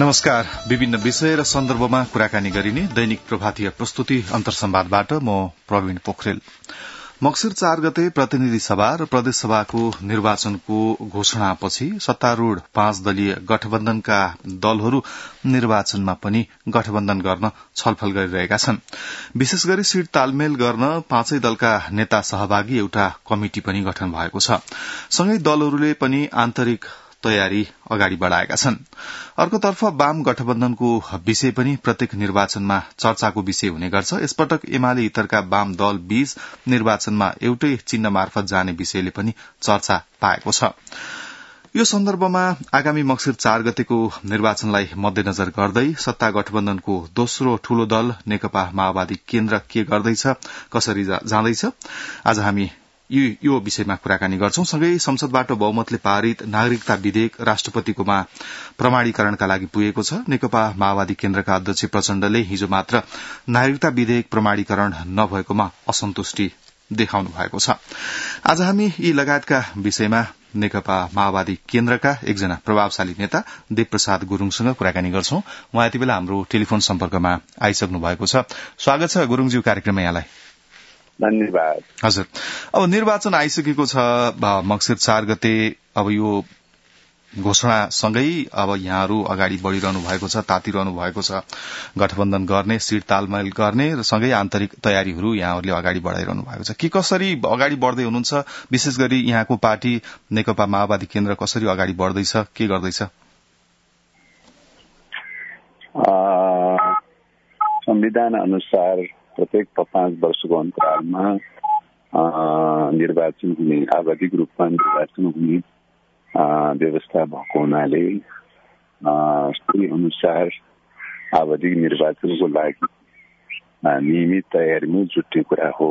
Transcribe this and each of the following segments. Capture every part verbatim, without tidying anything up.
नमस्कार। विभिन्न विषय र सन्दर्भमा कुराकानी गरिने दैनिक प्रभातीय प्रस्तुति अन्तर्संवादबाट म प्रवीण पोखरेल। मक्सिर चार गते प्रतिनिधि सभा र प्रदेश सभाको निर्वाचनको घोषणापछि सत्तारूढ़ पाँच दलीय गठबन्धनका दलहरू निर्वाचनमा पनि गठबन्धन गर्न छलफल गरिरहेका छन्। विशेष गरी सीट तालमेल गर्न पाँचै दलका नेता सहभागी एउटा कमिटी पनि गठन भएको छ। सँगै दलहरूले पनि आन्तरिक तयारी अगाडि बढ़ाएका छन्। अर्कोतर्फ वाम गठबन्धनको विषय पनि प्रत्येक निर्वाचनमा चर्चाको विषय हुने गर्छ। यसपटक एमाले इतरका वाम दल बीच निर्वाचनमा एउटै चिन्ह मार्फत जाने विषयले पनि चर्चा पाएको छ। यो सन्दर्भमा आगामी मक्सिर चार गतेको निर्वाचनलाई मध्यनजर गर्दै सत्ता गठबन्धनको दोस्रो ठूलो दल नेकपा माओवादी केन्द्र के गर्दैछ, कसरी जाँदैछ, आज हामी यो विषयमा कुराकानी गर्छौं। सँगै संसदबाट बहुमतले पारित नागरिकता विधेयक राष्ट्रपतिकोमा प्रमाणीकरणका लागि पुगेको छ। नेकपा माओवादी केन्द्रका अध्यक्ष प्रचण्डले हिजो मात्र नागरिकता विधेयक प्रमाणीकरण नभएकोमा असन्तुष्टि देखाउनु भएको छ। आज हामी यी लगायतका विषयमा नेकपा माओवादी केन्द्रका एकजना प्रभावशाली नेता देवप्रसाद गुरूङसँग कुराकानी गर्छौं। उहाँ यति बेला हाम्रो टेलिफोन सम्पर्कमा आइसक्नु भएको छ। स्वागत छ गुरूङज्यू कार्यक्रममा यहाँलाई। धन्यवाद। हजुर, अब निर्वाचन आइसकेको छ मक्सिर चार गते। अब यो घोषणासँगै अब यहाँहरू अगाडि बढ़िरहनु भएको छ, तातिरहनु भएको छ, गठबन्धन गर्ने, सीट तालमेल गर्ने र सँगै आन्तरिक तयारीहरू यहाँहरूले अगाडि बढ़ाइरहनु भएको छ। के कसरी अगाडि बढ़दै हुनुहुन्छ? विशेष गरी यहाँको पार्टी नेकपा माओवादी केन्द्र कसरी अगाडि बढ़दैछ, के गर्दैछ? संविधान अनुसार प्रत्येक पाँच वर्षको अन्तरालमा निर्वाचन हुने, आवधिक रूपमा निर्वाचन हुने व्यवस्था भएको हुनाले सोही अनुसार आवधिक निर्वाचनको लागि नियमित तयारीमा जुट्ने कुरा हो।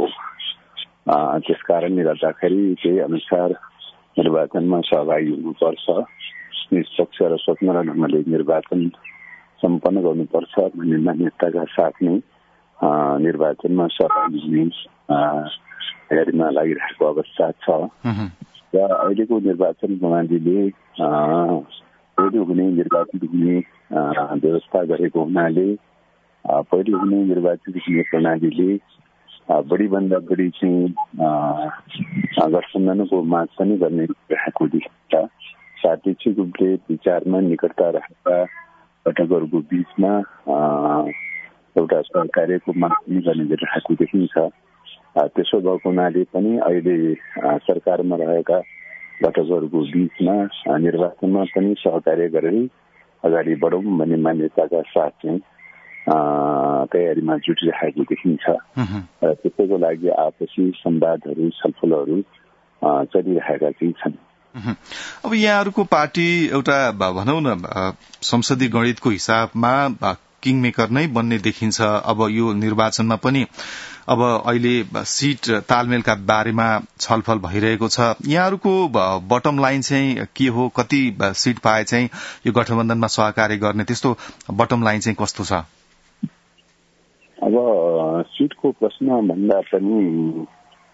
त्यसकारणले गर्दाखेरि त्यही अनुसार निर्वाचनमा सहभागी हुनुपर्छ, निष्पक्ष र स्वतन्त्र ढंगले निर्वाचन सम्पन्न गर्नुपर्छ भन्ने मान्यताका साथ नै निर्वाचनमा सहभागी हुने तयारीमा लागिरहेको अवस्था छ। र अहिलेको निर्वाचन प्रणालीले पहिलो हुने निर्वाचित हुने व्यवस्था गरेको हुनाले पहिलो हुने निर्वाचित हुने प्रणालीले बढीभन्दा बढी चाहिँ गठबन्धनको माग पनि गर्ने रहेको देखिन्छ। सापेक्षिक रूपले विचारमा निकटता रहेका घटकहरूको बीचमा एउटा सहकार्यको माग पनि गर्ने गरिरहेको देखिन्छ। त्यसो भएको हुनाले पनि अहिले सरकारमा रहेका घटकहरूको बीचमा निर्वाचनमा पनि सहकार्य गरेर अगाडि बढौँ भन्ने मान्यताका साथ चाहिँ तयारीमा जुटिरहेको देखिन्छ। र त्यसैको लागि आपसी संवादहरू, छलफलहरू चलिरहेका चाहिँ छन्। अब यहाँहरूको पार्टी एउटा भनौँ न संसदीय गणितको हिसाबमा किङ मेकर नै बन्ने देखिन्छ। अब यो निर्वाचनमा पनि अब अहिले सीट तालमेलका बारेमा छलफल भइरहेको छ। यहाँहरूको बटम लाइन चाहिँ के हो? कति सीट पाए चाहिँ यो गठबन्धनमा सहकार्य गर्ने, त्यस्तो बटम लाइन चाहिँ कस्तो छ? अब सीटको प्रश्न भन्दा पनि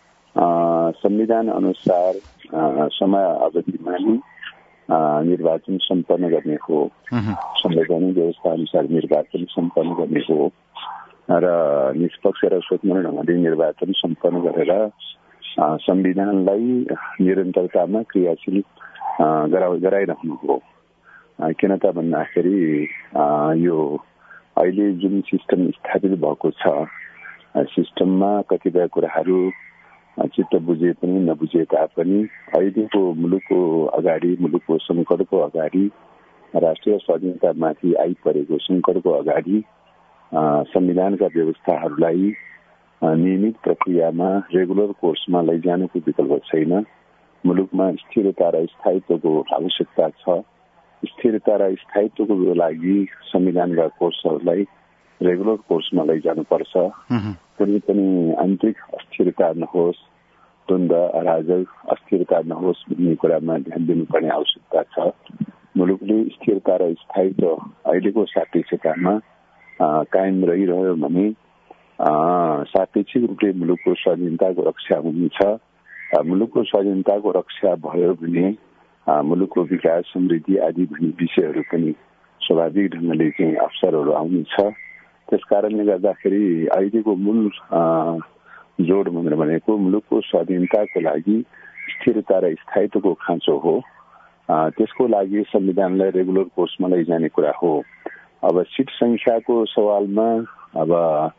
संविधान अनुसार समय अवधिमा नै निर्वाचन सम्पन्न गर्ने हो। संवैधानिक व्यवस्था अनुसार निर्वाचन सम्पन्न गर्ने हो र निष्पक्ष र स्वतन्त्र ढंगले निर्वाचन सम्पन्न गरेर संविधानलाई निरन्तरतामा क्रियाशील गराइरहनु हो। किन त भन्दाखेरि यो अहिले जुन सिस्टम स्थापित भएको छ, सिस्टममा कतिपय कुराहरू चित्त बुझे पनि नबुझे तापनि अहिलेको मुलुकको अगाडि, मुलुकको संकटको अगाडि, राष्ट्रिय स्वाधीनतामाथि आइपरेको संकटको अगाडि संविधानका व्यवस्थाहरूलाई नियमित प्रक्रियामा रेगुलर कोर्समा लैजानुको विकल्प छैन। मुलुकमा स्थिरता र स्थायित्वको आवश्यकता छ। स्थिरता र स्थायित्वको लागि संविधानका कोर्सहरूलाई रेगुलर कोर्समा लैजानुपर्छ। कुनै पनि आन्तरिक अस्थिरता नहोस्, द्वन्द्व, अराजक अस्थिरता नहोस् भन्ने कुरामा ध्यान दिनुपर्ने आवश्यकता छ। मुलुकले स्थिरता र स्थायित्व अहिलेको सापेक्षतामा कायम रहिरह्यो भने सापेक्षिक रूपले मुलुकको स्वाधीनताको रक्षा हुनेछ। मुलुकको स्वाधीनताको रक्षा भयो भने मुलुकको विकास, समृद्धि आदि भन्ने विषयहरू पनि स्वाभाविक ढङ्गले चाहिँ अवसरहरू आउनेछ। त्यसकारणले गर्दाखेरि अहिलेको मूल जोड भनेर भनेको मुलुकको स्वाधीनताको लागि स्थिरता र स्थायित्वको खाँचो हो। त्यसको लागि संविधानलाई रेगुलर कोर्समा लैजाने कुरा हो। अब सिट संख्याको सवालमा अब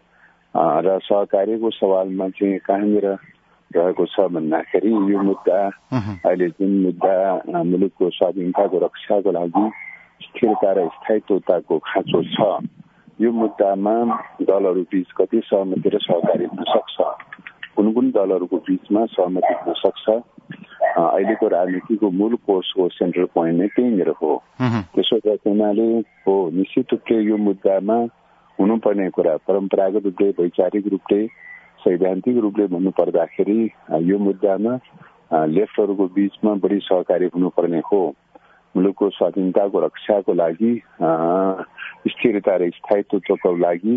र सहकार्यको सवालमा चाहिँ कहाँनिर रहेको छ भन्दाखेरि यो मुद्दा अहिले जुन मुद्दा मुलुकको स्वाधीनताको रक्षाको लागि स्थिरता र स्थायित्वताको खाँचो छ, यो मुद्दामा दलहरू बीच कति सहमति र सहकार्य हुन सक्छ, कुन कुन दलहरूको बीचमा सहमति हुन सक्छ, अहिलेको राजनीतिको मूल कोर्सको सेन्ट्रल पोइन्ट नै त्यहीँनिर हो। त्यसो हुनाले हो निश्चित रूपले यो मुद्दामा हुनुपर्ने कुरा परम्परागत रूपले वैचारिक रूपले सैद्धान्तिक रूपले भन्नुपर्दाखेरि यो मुद्दामा लेफ्टहरूको बीचमा बढी सहकार्य हुनुपर्ने हो। मुलुकको स्वाधीनताको रक्षाको लागि स्थिरता र स्थायित्वको लागि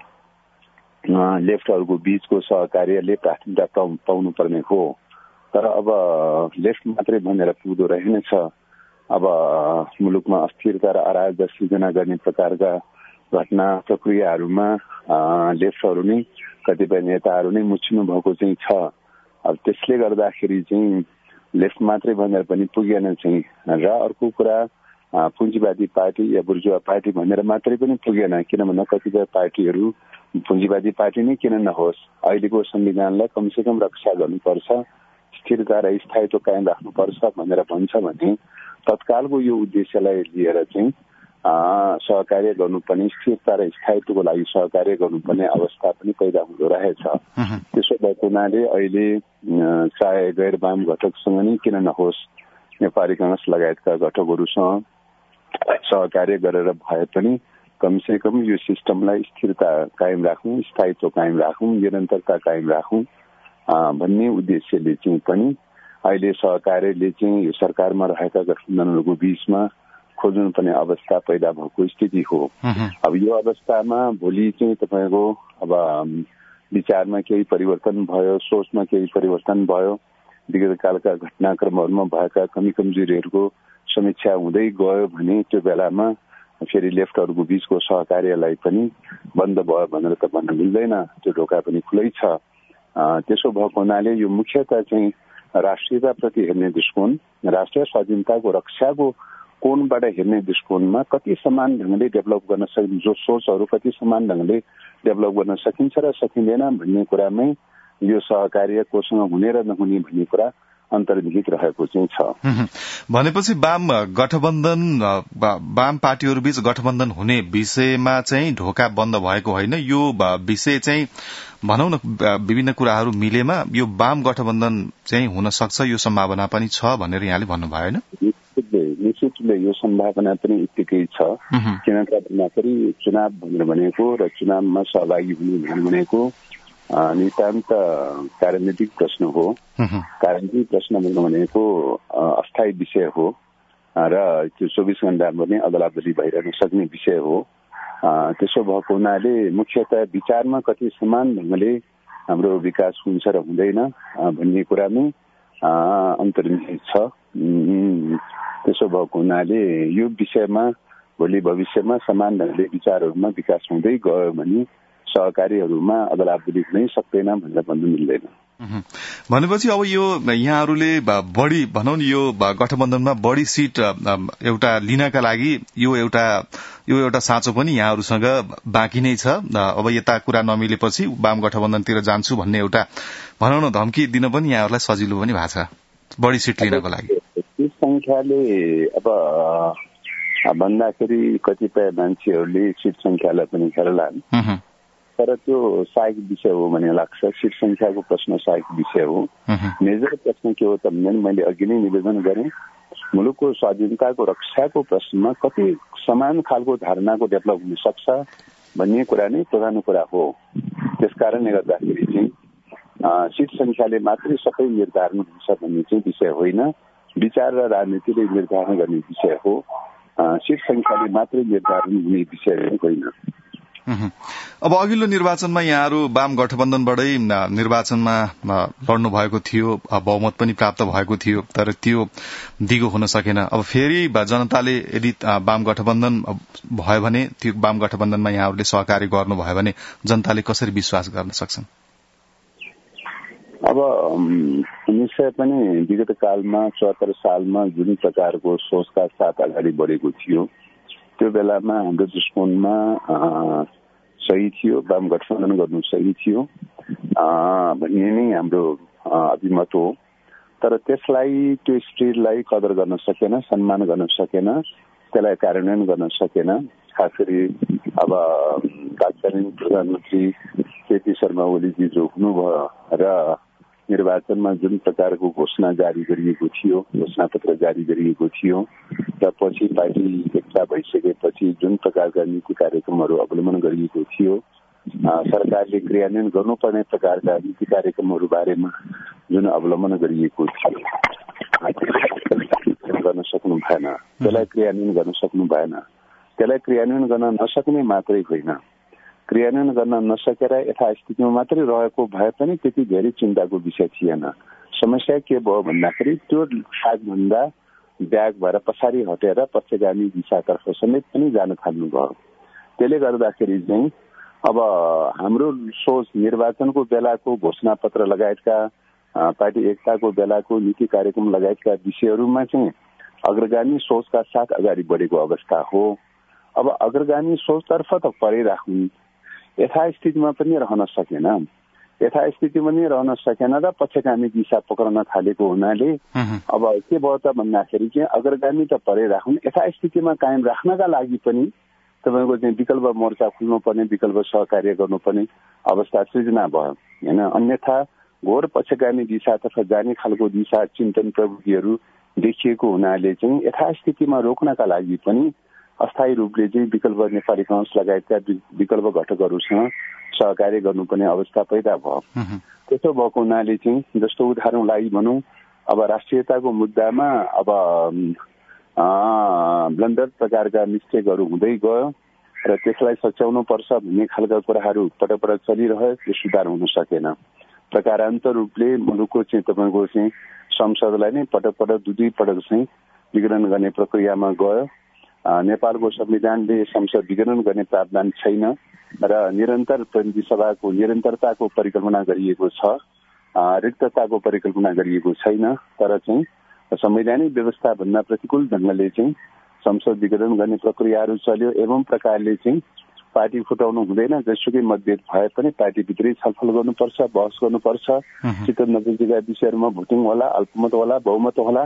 लेफ्टहरूको बीचको सहकार्यले प्राथमिकता पाउनु पर्ने हो। तर अब लेफ्ट मात्रै भनेर पुग्दो रहेनछ। अब मुलुकमा अस्थिरता र अराजकता सिर्जना गर्ने प्रकारका घटना प्रक्रियाहरूमा लेफ्टहरू नै कतिपय नेताहरू नै मुछिनु भएको चाहिँ छ। अब त्यसले गर्दाखेरि चाहिँ लेफ्ट मात्रै भनेर पनि पुगेन चाहिँ र अर्को कुरा पुँजीवादी पार्टी या बुर्जुवा पार्टी भनेर मात्रै पनि पुगेन। किनभने कतिपय पार्टीहरू पुँजीवादी पार्टी नै किन नहोस्, अहिलेको संविधानलाई कमसेकम रक्षा गर्नुपर्छ, स्थिरता र स्थायित्व कायम राख्नुपर्छ भनेर भन्छ भने तत्कालको यो उद्देश्यलाई लिएर चाहिँ सहकार्य गर्नुपर्ने, स्थिरता र स्थायित्वको लागि सहकार्य गर्नुपर्ने अवस्था पनि पैदा हुँदो रहेछ। त्यसो भएको हुनाले अहिले चाहे गैर वाम घटकसँग नै किन नहोस्, नेपाली कांग्रेस लगायतका घटकहरूसँग सहकार्य गरेर भए पनि कमसेकम यो सिस्टमलाई स्थिरता कायम राखौँ, स्थायित्व कायम राखौँ, निरन्तरता कायम राखौँ भन्ने उद्देश्यले चाहिँ पनि अहिले सहकार्यले चाहिँ यो सरकारमा रहेका गठबन्धनहरूको बीचमा खोज्नुपर्ने अवस्था पैदा भएको स्थिति हो। अब यो अवस्थामा भोलि चाहिँ तपाईँको अब विचारमा केही परिवर्तन भयो, सोचमा केही परिवर्तन भयो, विगत कालका घटनाक्रमहरूमा भएका कमी कमजोरीहरूको समीक्षा हुँदै गयो भने त्यो बेलामा फेरि लेफ्टहरूको बीचको सहकार्यलाई पनि बन्द भयो भनेर त भन्न मिल्दैन, त्यो ढोका पनि खुलै छ। त्यसो भएको हुनाले यो मुख्यतः चाहिँ राष्ट्रियताप्रति हेर्ने दृष्टिकोण, राष्ट्रिय स्वाधीनताको रक्षाको कोणबाट हेर्ने दृष्टिकोणमा कति समान ढङ्गले डेभलप गर्न सकिन्छ, जो सोचहरू कति समान ढङ्गले डेभलप गर्न सकिन्छ र सकिँदैन भन्ने कुरामै यो सहकार्य कोसँग हुने र नहुने भन्ने कुरा अन्तर्निहित रहेको चाहिँ छ। भनेपछि वाम गठबन्धन वाम पार्टीहरू बीच गठबन्धन हुने विषयमा चाहिँ ढोका बन्द भएको होइन, यो विषय चाहिँ भनौँ न विभिन्न कुराहरू मिलेमा यो वाम गठबन्धन चाहिँ हुन सक्छ, यो सम्भावना पनि छ भनेर यहाँले भन्नुभयो होइन? निश्चितले यो सम्भावना पनि यत्तिकै छ। किनभने चुनाव भनेर भनेको र चुनावमा सहभागी हुने भनेको नितान्त राजनीतिक प्रश्न हो। राजनीतिक प्रश्न भनेको अस्थायी विषय हो र त्यो चौबिस घण्टा पनि अदला बदली भइरहन सक्ने विषय हो। त्यसो भएको हुनाले मुख्यतः विचारमा कति समान ढङ्गले हाम्रो विकास हुन्छ र हुँदैन भन्ने कुरामै अन्तर्निहित छ। त्यसो भएको हुनाले यो विषयमा भोलि भविष्यमा समान ढङ्गले विचारहरूमा विकास हुँदै गयो भने सहकारीहरूमा अदलाबदली हुनै सक्दैन भनेर भन्नु मिल्दैन। भनेपछि अब यो यहाँहरूले बढी भनौँ न यो गठबन्धनमा बढी सिट एउटा लिनका लागि यो एउटा यो एउटा साँचो पनि यहाँहरूसँग बाँकी नै छ। अब यता कुरा नमिलेपछि वाम गठबन्धनतिर जान्छु भन्ने एउटा भनौँ न धम्की दिन पनि यहाँहरूलाई सजिलो पनि भएको छ बढी सिट लिनको लागि। सिट संख्याले अब भन्दाखेरि कतिपय मान्छेहरूले सिट संख्यालाई पनि हेरलान्, तर त्यो सहायक विषय हो भन्ने लाग्छ। सिट संख्याको प्रश्न सहायक विषय हो। मेजर प्रश्न के हो त भने मैले अघि नै निवेदन गरेँ, मुलुकको स्वाधीनताको रक्षाको प्रश्नमा कति समान खालको धारणाको डेभलप हुन सक्छ भन्ने कुरा नै प्रधान कुरा हो। त्यसकारणले गर्दाखेरि चाहिँ सिट संख्याले मात्रै सबै निर्धारण हुन्छ भन्ने चाहिँ विषय होइन, विचार र राजनीतिले निर्धारण गर्ने विषय हो। सिट संख्याले मात्रै निर्धारण हुने विषय होइन। अब अघिल्लो निर्वाचनमा यहाँहरू वाम गठबन्धनबाटै निर्वाचनमा लड्नु भएको थियो, बहुमत पनि प्राप्त भएको थियो, तर त्यो दिगो हुन सकेन। अब फेरि जनताले यदि वाम गठबन्धन भयो भने त्यो वाम गठबन्धनमा यहाँहरूले सहकारी गर्नुभयो भने जनताले कसरी विश्वास गर्न सक्छन्? अब निश्चय पनि विगत कालमा चौहत्तर सालमा जुन प्रकारको सोचका साथ अगाडि बढेको थियो त्यो बेलामा हाम्रो दृष्टिकोणमा सही थियो, वाम गठबन्धन गर्नु सही थियो भन्ने नै हाम्रो अभिमत हो। तर त्यसलाई त्यो स्पिरिटलाई कदर गर्न सकेन, सम्मान गर्न सकेन, त्यसलाई कार्यान्वयन गर्न सकेन। खास गरी अब तत्कालीन प्रधानमन्त्री केपी शर्मा ओलीजी जो हुनुभयो र निर्वाचनमा जुन प्रकारको घोषणा जारी गरिएको थियो, घोषणा पत्र जारी गरिएको थियो र पछि पार्टी एकता भइसकेपछि जुन प्रकारका नीति कार्यक्रमहरू अवलम्बन गरिएको थियो, सरकारले क्रियान्वयन गर्नुपर्ने प्रकारका नीति कार्यक्रमहरू बारेमा जुन अवलम्बन गरिएको थियो गर्न सक्नु भएन, त्यसलाई क्रियान्वयन गर्न सक्नु भएन। त्यसलाई क्रियान्वयन गर्न नसक्ने मात्रै होइन, क्रियान्वयन गर्न नसकेर यथास्थितिमा मात्रै रहेको भए पनि त्यति धेरै चिन्ताको विषय थिएन। समस्या के भयो भन्दाखेरि त्यो सागभन्दा ब्याग भएर पछाडि हटेर पक्षगामी दिशातर्फ समेत पनि जान थाल्नुभयो। त्यसले गर्दाखेरि चाहिँ अब हाम्रो सोच निर्वाचनको बेलाको घोषणा पत्र लगायतका पार्टी एकताको बेलाको नीति कार्यक्रम लगायतका विषयहरूमा चाहिँ अग्रगामी सोचका साथ अगाडि बढेको अवस्था हो। अब अग्रगामी सोचतर्फ त परै राख्नु, यथास्थितिमा पनि रहन सकेन, यथास्थितिमा पनि रहन सकेन र पक्षगामी दिशा पक्रन थालेको हुनाले अब के भयो त भन्दाखेरि चाहिँ अग्रगामी त परै राख्नु, यथास्थितिमा कायम राख्नका लागि पनि तपाईँको चाहिँ विकल्प मोर्चा खुल्नुपर्ने, विकल्प सहकार्य गर्नुपर्ने अवस्था सृजना भयो होइन। अन्यथा घोर पक्षगामी दिशातर्फ जाने खालको दिशा चिन्तन प्रवृत्तिहरू देखिएको हुनाले चाहिँ यथास्थितिमा रोक्नका लागि पनि अस्थायी रूपले चाहिँ विकल्प नेपाली कांग्रेस लगायतका विकल्प घटकहरूसँग सहकार्य गर्नुपर्ने अवस्था पैदा भयो। त्यसो भएको हुनाले चाहिँ जस्तो उदाहरणलाई भनौँ, अब राष्ट्रियताको मुद्दामा अब ब्लन्डर प्रकारका मिस्टेकहरू हुँदै गयो र त्यसलाई सच्याउनु पर्छ भन्ने खालका कुराहरू पटक पटक चलिरह्यो, त्यो सुधार हुन सकेन। प्रकारान्तर रूपले मुलुकको चाहिँ तपाईँको चाहिँ संसदलाई नै पटक पटक दुई दुई पटक चाहिँ विघटन गर्ने प्रक्रियामा गयो। नेपालको संविधानले संसद विघटन गर्ने प्रावधान छैन र निरन्तर प्रतिनिधि सभाको निरन्तरताको परिकल्पना गरिएको छ, रिक्तताको परिकल्पना गरिएको छैन। तर चाहिँ संवैधानिक व्यवस्था भन्दा प्रतिकूल ढङ्गले चाहिँ संसद विघटन गर्ने प्रक्रियाहरू चल्यो। एवं प्रकारले चाहिँ पार्टी फुटाउनु हुँदैन, जसुकै मतभेद भए पनि पार्टीभित्रै छलफल गर्नुपर्छ, बहस गर्नुपर्छ, चित्त नबुझेका विषयहरूमा भोटिङ होला, अल्पमत होला, बहुमत होला,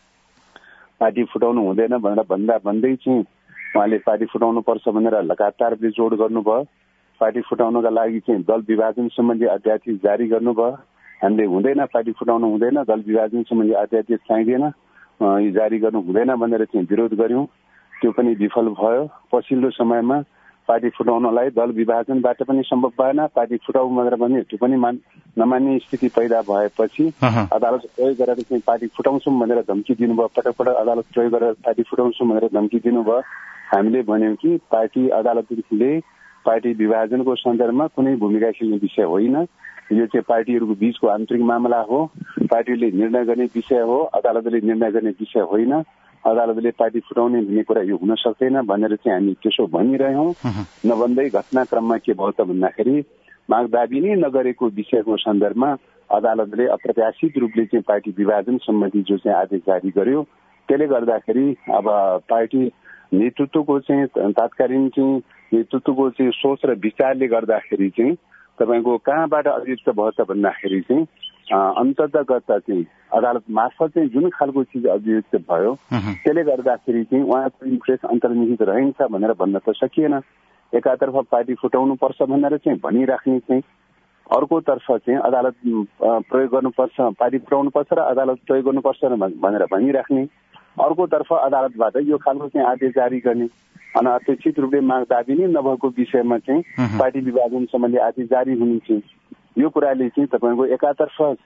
पार्टी फुटाउनु हुँदैन भनेर भन्दा भन्दै चाहिँ उहाँले पार्टी फुटाउनु पर्छ भनेर लगातार बेजोड गर्नुभयो। पार्टी फुटाउनका लागि चाहिँ दल विभाजन सम्बन्धी अध्यादेश जारी गर्नुभयो। हामीले हुँदैन, पार्टी फुटाउनु हुँदैन, दल विभाजन सम्बन्धी अध्यादेश चाहिँदैन, यो जारी गर्नु हुँदैन भनेर चाहिँ विरोध गर्यौं, त्यो पनि विफल भयो। पछिल्लो समयमा पार्टी फुटाउनलाई दल विभाजनबाट पनि सम्भव भएन, पार्टी फुटाउ भनेर भने त्यो पनि नमान्ने स्थिति पैदा भएपछि अदालत प्रयोग गरेर चाहिँ पार्टी फुटाउँछौँ भनेर धम्की दिनुभयो। पटक पटक अदालत प्रयोग गरेर पार्टी फुटाउँछौँ भनेर धम्की दिनुभयो। हामीले भन्यौं कि पार्टी अदालतले पार्टी विभाजनको सन्दर्भमा कुनै भूमिका खेल्ने विषय होइन, यो चाहिँ पार्टीहरूको बीचको आन्तरिक मामला हो, पार्टीले निर्णय गर्ने विषय हो, अदालतले निर्णय गर्ने विषय होइन। अदालतले पार्टी फुटाउने भन्ने कुरा यो हुन सक्दैन भनेर चाहिँ हामी त्यसो भनिरह्यौं। नभन्दै घटनाक्रममा के भयो त भन्दाखेरि माग दाबी नै नगरेको विषयको सन्दर्भमा अदालतले अप्रत्याशित रूपले चाहिँ पार्टी विभाजन सम्बन्धी जो चाहिँ आदेश जारी गर्यो। त्यसले गर्दाखेरि अब पार्टी नेतृत्वको चाहिँ तात्कालीन चाहिँ नेतृत्वको चाहिँ सोच र विचारले गर्दाखेरि चाहिँ तपाईँको कहाँबाट अभियुक्त भयो त भन्दाखेरि चाहिँ अन्तर्गत चाहिँ अदालत मार्फत चाहिँ जुन खालको चिज अभियुक्त भयो त्यसले गर्दाखेरि चाहिँ उहाँको इन्ट्रेस्ट अन्तर्निहित रहन्छ भनेर भन्न त सकिएन। एकातर्फ पार्टी फुटाउनु पर्छ भनेर चाहिँ भनिराख्ने चाहिँ, अर्कोतर्फ चाहिँ अदालत प्रयोग गर्नुपर्छ, पार्टी फुटाउनु पर्छ र अदालत प्रयोग गर्नुपर्छ भनेर भनिराख्ने, अर्कोतर्फ अदालतबाट यो खालको चाहिँ आदेश जारी गर्ने। अनअपेक्षित रूपले माग दाबी नै नभएको विषयमा चाहिँ पार्टी विभाजन सम्बन्धी आदेश जारी हुने चाहिँ यो कुराले चाहिँ तपाईँको एकातर्फ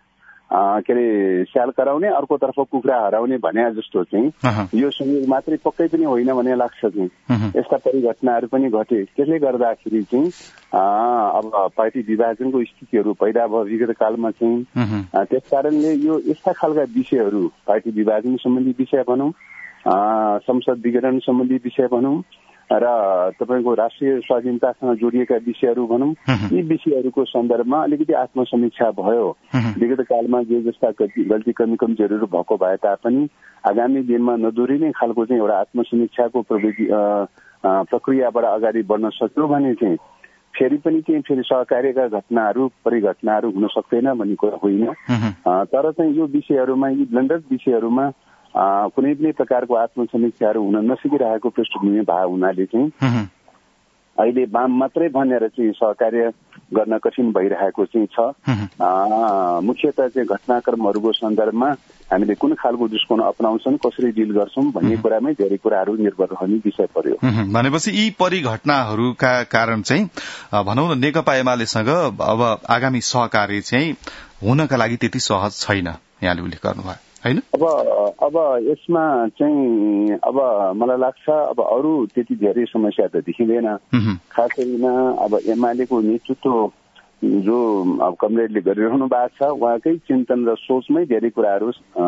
के अरे स्याल कराउने, अर्कोतर्फ कुखुरा हराउने भने जस्तो चाहिँ यो संयोग मात्रै पक्कै पनि होइन भन्ने लाग्छ चाहिँ। यस्ता परिघटनाहरू पनि घटे। त्यसले गर्दाखेरि चाहिँ अब पार्टी विभाजनको स्थितिहरू पैदा भयो विगत कालमा चाहिँ। त्यस कारणले यो यस्ता खालका विषयहरू पार्टी विभाजन सम्बन्धी विषय भनौँ, संसद विघटन सम्बन्धी विषय भनौँ र तपाईँको राष्ट्रिय स्वाधीनतासँग जोडिएका विषयहरू भनौँ, यी विषयहरूको सन्दर्भमा अलिकति आत्मसमीक्षा भयो। विगत कालमा जे जस्ता गल्ती कमी कमजोरीहरू भएको भए तापनि आगामी दिनमा नदोहोरिने खालको चाहिँ एउटा आत्मसमीक्षाको प्रविधि प्रक्रियाबाट अगाडि बढ्न सक्यो भने चाहिँ फेरि पनि चाहिँ फेरि सहकार्यका घटनाहरू परिघटनाहरू हुन सक्दैन भन्ने कुरा होइन। तर चाहिँ यो विषयहरूमा, यी ब्लेन्डर विषयहरूमा कुनै पनि प्रकारको आत्मसमीक्षाहरू हुन नसकिरहेको पृष्ठभूमि भए हुनाले चाहिँ अहिले वाम मात्रै भनेर चाहिँ सहकार्य गर्न कठिन भइरहेको चाहिँ छ। मुख्यतः चाहिँ घटनाक्रमहरूको सन्दर्भमा हामीले कुन खालको दृष्टिकोण अपनाउँछौँ, कसरी डिल गर्छौँ भन्ने कुरामै धेरै कुराहरू निर्भर रहने विषय पर्यो। भनेपछि यी परिघटनाहरूका कारण चाहिँ भनौँ न नेकपा एमालेसँग अब आगामी सहकार्य चाहिँ हुनका लागि त्यति सहज छैन, यहाँले उल्लेख गर्नुभयो हैन? अब अब यसमा चाहिँ अब मलाई लाग्छ अब अरू त्यति धेरै समस्या त देखिँदैन। खास गरिन अब एमालेको नेतृत्व जो अब कमरेडले गरिरहनु भएको छ उहाँकै चिन्तन र सोचमै धेरै कुराहरू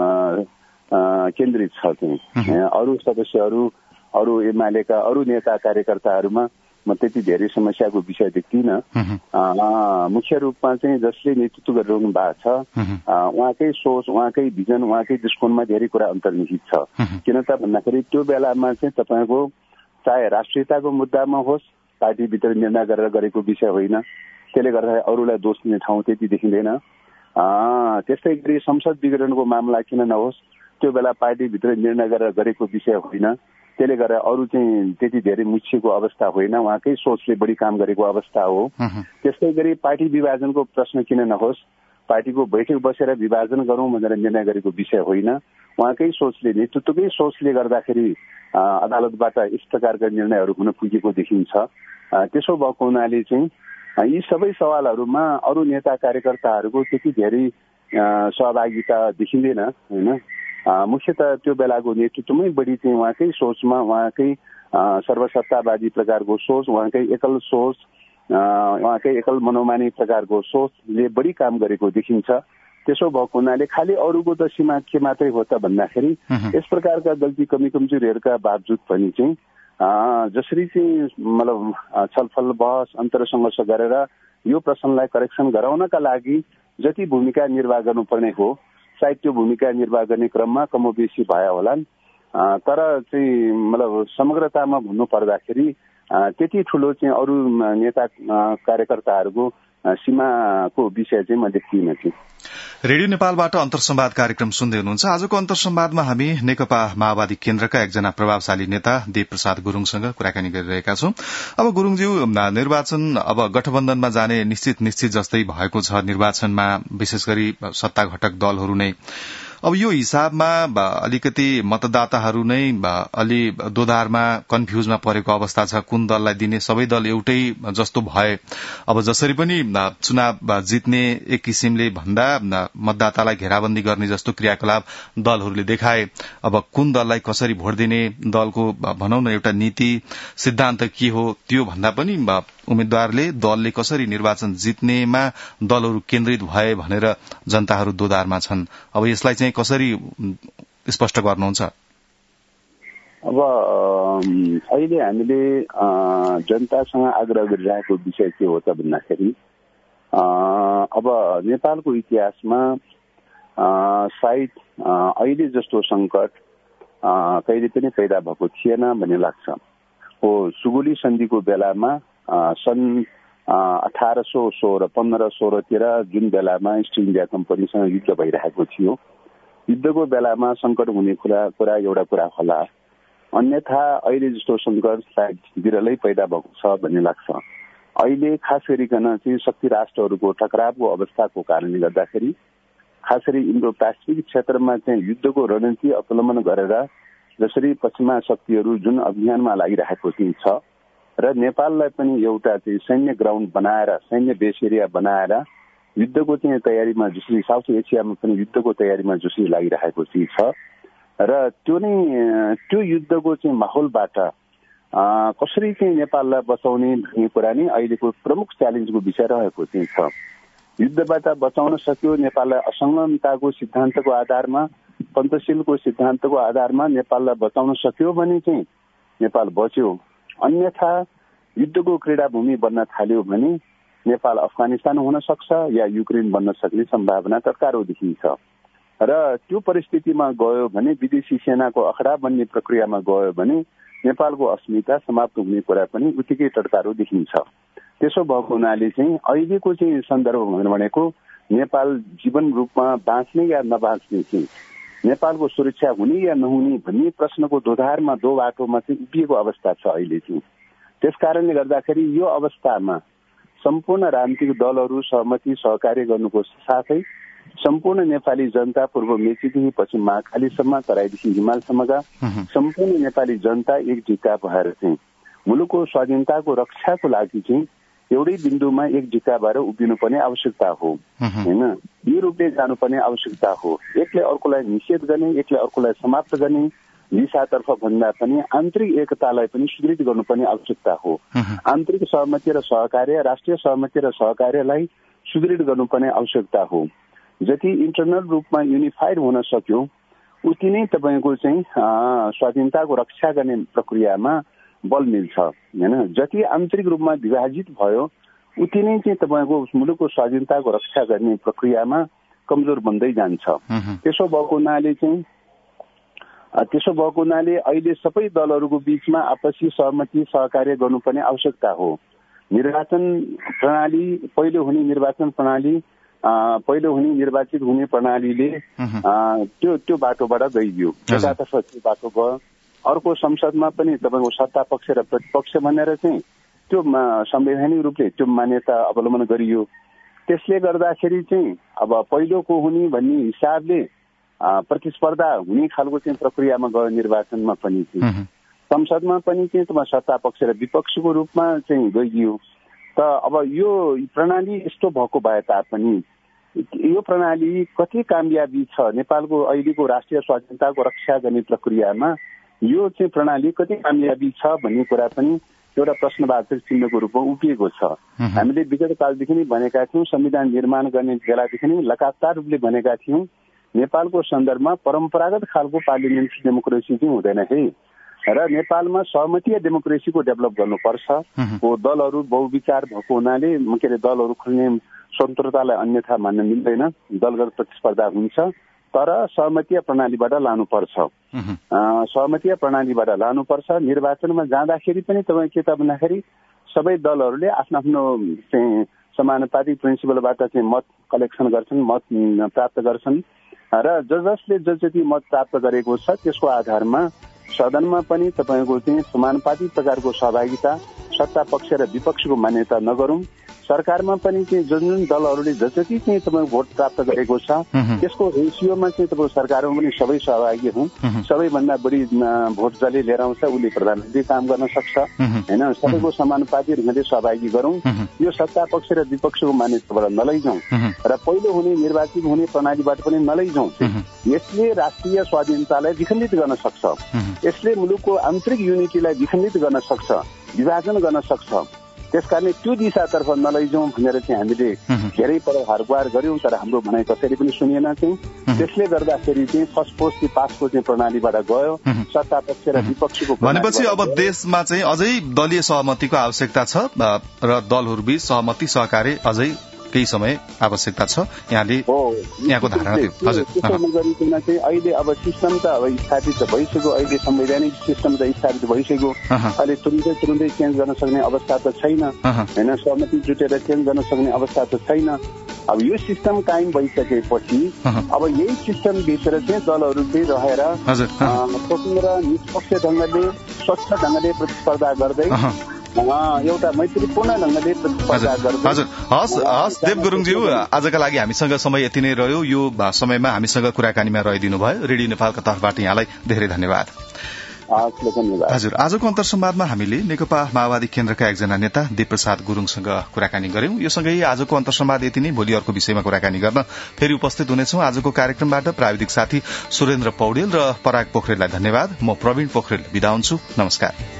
केन्द्रित छ चाहिँ। अरू सदस्यहरू, अरू एमालेका अरू नेता कार्यकर्ताहरूमा म त्यति धेरै समस्याको विषय देख्दिनँ। मुख्य रूपमा चाहिँ जसले नेतृत्व गरिरहनु भएको छ उहाँकै सोच, उहाँकै भिजन, उहाँकै दृष्टिकोणमा धेरै कुरा अन्तर्निहित छ। किन त भन्दाखेरि त्यो बेलामा चाहिँ तपाईँको चाहे राष्ट्रियताको मुद्दामा होस्, पार्टीभित्र निर्णय गरेर गरेको विषय होइन, त्यसले गर्दा अरूलाई दोष दिने ठाउँ त्यति देखिँदैन। त्यस्तै गरी संसद विघटनको मामला किन नहोस्, त्यो बेला पार्टीभित्र निर्णय गरेर गरेको विषय होइन, त्यसले गर्दा अरू चाहिँ त्यति धेरै मुछिएको अवस्था होइन, उहाँकै सोचले बढी काम गरेको अवस्था हो। त्यस्तै गरी पार्टी विभाजनको प्रश्न किन नहोस्, पार्टीको बैठक बसेर विभाजन गरौँ भनेर निर्णय गरेको विषय होइन, उहाँकै सोचले, नेतृत्वकै सोचले गर्दाखेरि अदालतबाट यस प्रकारका निर्णयहरू हुन पुगेको देखिन्छ। त्यसो भएको हुनाले चाहिँ यी सबै सवालहरूमा अरू नेता कार्यकर्ताहरूको त्यति धेरै सहभागिता देखिँदैन होइन। मुख्यतः त्यो बेलाको नेतृत्वमै बढी चाहिँ उहाँकै सोचमा, उहाँकै सर्वसत्तावादी प्रकारको सोच, उहाँकै एकल सोच, उहाँकै एकल मनोमानी प्रकारको सोचले बढी काम गरेको देखिन्छ। त्यसो भएको हुनाले खालि अरूको त सीमा के मात्रै हो त भन्दाखेरि यस प्रकारका गल्ती कमी कमजोरीहरूका बावजुद पनि चाहिँ जसरी चाहिँ मतलब छलफल बहस अन्तर सङ्घर्ष गरेर यो प्रश्नलाई करेक्सन गराउनका लागि जति भूमिका निर्वाह गर्नुपर्ने हो सायद त्यो भूमिका निर्वाह गर्ने क्रममा कमोबेसी भयो होला। तर चाहिँ मतलब समग्रतामा भन्नु पर्दाखेरि त्यति ठुलो चाहिँ अरू नेता कार्यकर्ताहरूको सीमाको विषय चाहिँ म देख्दिनँ थिएँ। रेडियो नेपालबाट अन्तर्संवाद कार्यक्रम सुन्दै हुनुहुन्छ। आजको अन्तर्संवादमा हामी नेकपा माओवादी केन्द्रका एकजना प्रभावशाली नेता देव प्रसाद गुरूङसँग कुराकानी गरिरहेका छौं। अब गुरूङज्यू, निर्वाचन अब गठबन्धनमा जाने निश्चित निश्चित जस्तै भएको छ। निर्वाचनमा विशेष गरी सत्ता घटक दलहरू नै अब यो हिसाबमा अलिकति मतदाताहरू नै अलि दोधारमा कन्फ्युजमा परेको अवस्था छ। कुन दललाई दिने, सबै दल एउटै जस्तो भए अब जसरी पनि चुनाव जित्ने एक किसिमले भन्दा मतदातालाई घेराबन्दी गर्ने जस्तो क्रियाकलाप दलहरूले देखाए। अब कुन दललाई कसरी भोट दिने, दलको भनौं न एउटा नीति सिद्धान्त के हो, त्यो भन्दा पनि उम्मेद्वारले दलले कसरी निर्वाचन जित्नेमा दलहरू केन्द्रित भए भनेर जनताहरू दोधारमा छन्। अब यसलाई चाहिँ कसरी स्पष्ट गर्नुहुन्छ? अब अहिले हामीले जनतासँग आग्रह गरिरहेको विषय के हो त भन्दाखेरि अब नेपालको इतिहासमा सायद अहिले जस्तो संकट कहिले पनि पैदा भएको थिएन भन्ने लाग्छ। हो सुगोली सन्धिको बेलामा सन् अठार सौ सोह्र पन्ध्र सोह्रतिर जुन बेलामा इस्ट इन्डिया कम्पनीसँग युद्ध भइरहेको थियो, युद्धको बेलामा संकट हुने कुरा कुरा एउटा कुरा होला। अन्यथा अहिले जस्तो संकट सायद विरलै पैदा भएको छ भन्ने लाग्छ। अहिले खास गरिकन चाहिँ शक्ति राष्ट्रहरूको टकरावको अवस्थाको कारणले गर्दाखेरि खास गरी इन्डो पेसिफिक क्षेत्रमा चाहिँ युद्धको रणनीति अवलम्बन गरेर जसरी पश्चिमा शक्तिहरू जुन अभियानमा लागिरहेको चाहिँ छ र नेपाललाई पनि एउटा चाहिँ सैन्य ग्राउन्ड बनाएर, सैन्य बेस एरिया बनाएर युद्धको चाहिँ तयारीमा जसरी साउथ एसियामा पनि युद्धको तयारीमा जसरी लागिरहेको चाहिँ छ र त्यो नै त्यो युद्धको चाहिँ माहौलबाट कसरी चाहिँ नेपाललाई बचाउने भन्ने कुरा नै अहिलेको प्रमुख च्यालेन्जको विषय रहेको चाहिँ छ। युद्धबाट बचाउन सक्यो नेपाललाई असंलग्नताको सिद्धान्तको आधारमा, पञ्चशीलको सिद्धान्तको आधारमा नेपाललाई बचाउन सक्यो भने चाहिँ नेपाल बच्यो। अन्यथा युद्धको क्रीडाभूमि बन्न थाल्यो भने नेपाल अफगानिस्तान हुन सक्छ या युक्रेन बन्न सक्ने सम्भावना तत्कालै देखिन्छ र त्यो परिस्थितिमा गयो भने विदेशी सेनाको अखडा बन्ने प्रक्रियामा गयो भने नेपालको अस्मिता समाप्त हुने कुरा पनि उत्तिकै तत्कालै देखिन्छ। त्यसो भएको हुनाले चाहिँ अहिलेको चाहिँ सन्दर्भ भनेको नेपाल जीवन रूपमा बाँच्ने या नबाँच्ने चाहिँ नेपालको सुरक्षा हुने या नहुने भन्ने प्रश्नको दोधारमा दो बाटोमा चाहिँ उभिएको अवस्था छ अहिले चाहिँ। त्यसकारणले गर्दाखेरि यो अवस्थामा सम्पूर्ण राजनीतिक दलहरू सहमति सहकार्य गर्नुको साथै सम्पूर्ण नेपाली जनता पूर्व मेचीदेखि पश्चिम महाकालीसम्म तराईदेखि हिमालसम्मका सम्पूर्ण नेपाली जनता एकजुटता भएर चाहिँ मुलुकको स्वाधीनताको रक्षाको लागि चाहिँ एउटै बिन्दुमा एकजुटता भएर उभिनुपर्ने आवश्यकता हो हैन। यो रूपले जानुपर्ने आवश्यकता हो। एकले अर्कोलाई निषेध गर्ने, एकले अर्कोलाई समाप्त गर्ने दिशातर्फ भन्दा पनि आन्तरिक एकतालाई पनि सुदृढ गर्नुपर्ने आवश्यकता हो। आन्तरिक सहमति र सहकार्य, राष्ट्रिय सहमति र सहकार्यलाई सुदृढ गर्नुपर्ने आवश्यकता हो। जति इन्टरनल रूपमा युनिफाइड हुन सक्यो उति नै तपाईँको चाहिँ स्वाधीनताको रक्षा गर्ने प्रक्रियामा बल मिल्छ हैन। जति आन्तरिक रूपमा विभाजित भयो उति नै चाहिँ तपाईँको मुलुकको स्वाधीनताको रक्षा गर्ने प्रक्रियामा कमजोर बन्दै जान्छ। त्यसो भएको हुनाले चाहिँ त्यसो भएको हुनाले अहिले सबै दलहरूको बीचमा आपसी सहमति सहकार्य गर्नुपर्ने आवश्यकता हो। निर्वाचन प्रणाली पहिलो हुने निर्वाचन प्रणाली पहिलो हुने निर्वाचित हुने प्रणालीले त्यो त्यो बाटोबाट गइदियो, एकातर्फ त्यो बाटो गयो। अर्को संसदमा पनि तपाईँको सत्ता पक्ष र प्रतिपक्ष भनेर चाहिँ त्यो संवैधानिक रूपले त्यो मान्यता अवलम्बन गरियो। त्यसले गर्दाखेरि चाहिँ अब पहिलोको हुने भन्ने हिसाबले प्रतिस्पर्धा हुने खालको चाहिँ प्रक्रियामा गयो। निर्वाचनमा पनि चाहिँ संसदमा पनि चाहिँ तपाईँ सत्ता पक्ष र विपक्षको रूपमा चाहिँ गइदियो। त अब यो प्रणाली यस्तो भएको भए तापनि यो प्रणाली कति कामयाबी छ नेपालको अहिलेको राष्ट्रिय स्वाधीनताको रक्षा गर्ने प्रक्रियामा, यो चाहिँ प्रणाली कति कामयाबी छ भन्ने कुरा पनि एउटा प्रश्नवाचक चिन्हको रूपमा उभिएको छ। हामीले विगत कालदेखि नै भनेका थियौँ, संविधान निर्माण गर्ने बेलादेखि नै लगातार रूपले भनेका थियौँ नेपालको सन्दर्भमा परम्परागत खालको पार्लिमेन्ट्री डेमोक्रेसी चाहिँ हुँदैन है र नेपालमा सहमतीय डेमोक्रेसीको डेभलप गर्नुपर्छ। हो दलहरू बहुविचार भएको हुनाले के अरे दलहरू खुल्ने स्वतन्त्रतालाई अन्यथा मान्न मिल्दैन, दलगत प्रतिस्पर्धा हुन्छ, तर सहमतीय प्रणालीबाट लानुपर्छ। सहमतीय प्रणालीबाट लानुपर्छ। निर्वाचनमा जाँदाखेरि पनि तपाईँ के त भन्दाखेरि सबै दलहरूले आफ्नो आफ्नो चाहिँ समानुपातिक प्रिन्सिपलबाट चाहिँ मत कलेक्सन गर्छन्, मत प्राप्त गर्छन् र ज जसले ज जति मत प्राप्त गरेको छ त्यसको आधारमा सदनमा पनि तपाईँको चाहिँ समानुपातिक प्रकारको सहभागिता, सत्ता पक्ष र विपक्षको मान्यता नगरौं। सरकारमा पनि चाहिँ जुन जुन दलहरूले जति चाहिँ तपाईँ भोट प्राप्त गरेको छ त्यसको रेसियोमा चाहिँ तपाईँ सरकारमा पनि सबै सहभागी हुन्। सबैभन्दा बढी भोट जसले लिएर आउँछ उसले प्रधानमन्त्री काम गर्न सक्छ हैन। सबैको समानुपातिक ढङ्गले सहभागी गरौं। यो सत्ता पक्ष र विपक्षको मान्यताबाट नलैजाउँ र पहिलो हुने निर्वाचित हुने प्रणालीबाट पनि नलैजाउँ। यसले राष्ट्रिय स्वाधीनतालाई विखण्डित गर्न सक्छ, यसले मुलुकको आन्तरिक युनिटीलाई विखण्डित गर्न सक्छ, विभाजन गर्न सक्छ। त्यसकारण त्यो दिशातर्फ नलैजाउँ भनेर चाहिँ हामीले धेरै पटक हारगुहार गर्यौं, तर हाम्रो भनाइ कसैले पनि सुनेन चाहिँ। त्यसले गर्दाखेरि चाहिँ फर्स्ट पोस्ट कि पास पोस्ट प्रणालीबाट गयो सत्ता पक्ष र विपक्षको। भनेपछि अब देशमा चाहिँ अझै दलीय सहमतिको आवश्यकता छ र दलहरूबीच सहमति सहकार्य अझै केही समय आवश्यकता छ, यहाँले यहाँको धारणा थियो। हजुर, चाहिँ अहिले अब सिस्टम त अब स्थापित त भइसक्यो, अहिले संवैधानिक सिस्टम त स्थापित भइसक्यो। अहिले तुरुन्तै तुरुन्तै चेन्ज गर्न सक्ने अवस्था त छैन हैन, सहमति जुटेर चेन्ज गर्न सक्ने अवस्था त छैन। अब यो सिस्टम कायम भइसकेपछि अब यही सिस्टम भित्र चाहिँ दलहरू चाहिँ रहेर स्वतन्त्र निष्पक्ष ढङ्गले स्वच्छ ढङ्गले प्रतिस्पर्धा गर्दै एउटा मैत्रीपूर्ण ढङ्गले प्रतिस्पर्धा गर्दै। हजुर, हस् हस् देव गुरुङज्यू, आजका लागि हामीसँग समय यति नै रह्यो। यो समयमा हामीसँग कुराकानीमा रहिदिनु भयो। रेडियो नेपालका तर्फबाट यहाँलाई धेरै धन्यवाद। हजुर, आजको अन्तर्संवादमा हामीले नेकपा माओवादी केन्द्रका एकजना नेता देवप्रसाद गुरूङसँग कुराकानी गर्यौं। यो सँगै आजको अन्तर्संवाद यति नै। भोलि अर्को विषयमा कुराकानी गर्न फेरि उपस्थित हुनेछौं। आजको कार्यक्रमबाट प्राविधिक साथी सुरेन्द्र पौडेल र पराग पोखरेललाई धन्यवाद। म प्रवीण पोखरेल बिदा हुन्छु। नमस्कार।